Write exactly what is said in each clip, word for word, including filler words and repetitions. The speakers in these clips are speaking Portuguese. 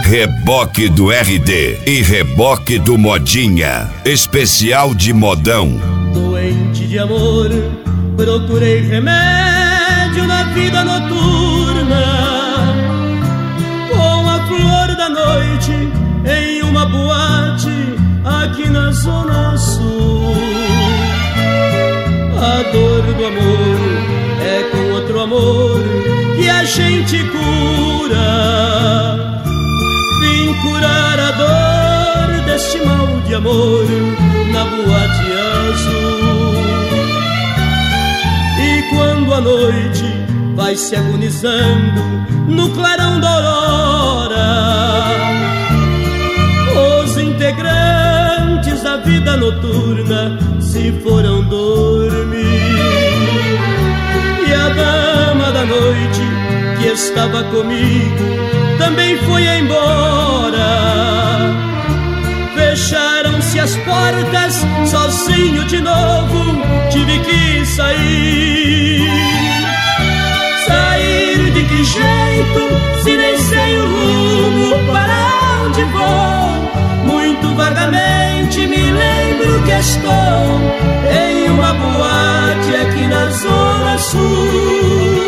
Reboque do R D e Reboque do Modinha. Especial de modão. Doente de amor, procurei remédio na vida noturna, com a flor da noite em uma boate aqui na Zona Sul. A dor do amor é com outro amor que a gente cura. Vim curar a dor deste mal de amor na boate azul. E quando a noite vai se agonizando no clarão da aurora, os integrantes da vida noturna se foram dormir. E a dama da noite que estava comigo também foi embora. Fecharam-se as portas, sozinho de novo tive que sair. Sair de que jeito, se nem sei o rumo para onde vou? Muito vagamente me lembro que estou em uma boate aqui na Zona Sul.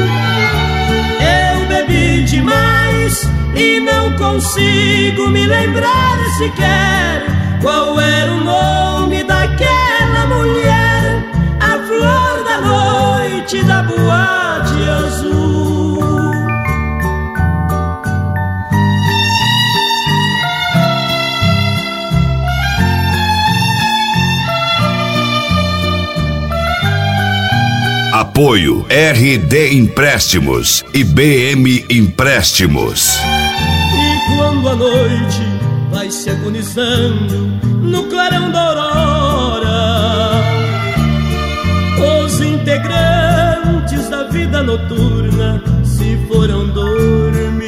Eu bebi demais e não consigo me lembrar sequer qual era o nome daquela mulher, a flor da noite da boate azul. Apoio R D Empréstimos e B M Empréstimos. E quando a noite vai se agonizando no clarão da aurora, os integrantes da vida noturna se foram dormir.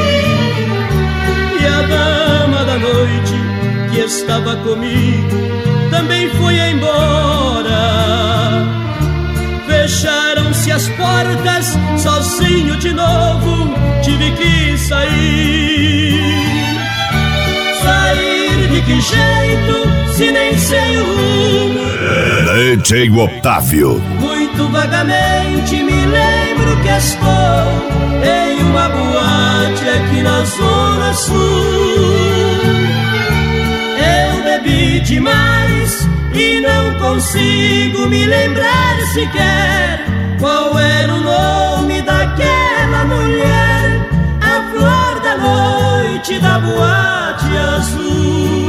E a dama da noite que estava comigo também foi embora. Fecharam-se as portas, sozinho de novo tive que sair. Sair de que jeito, se nem sei o rumo? D J Otávio. Muito vagamente me lembro que estou em uma boate aqui na Zona Sul. Eu bebi demais e não consigo me lembrar sequer qual era o nome daquela mulher, a flor da noite da boate azul.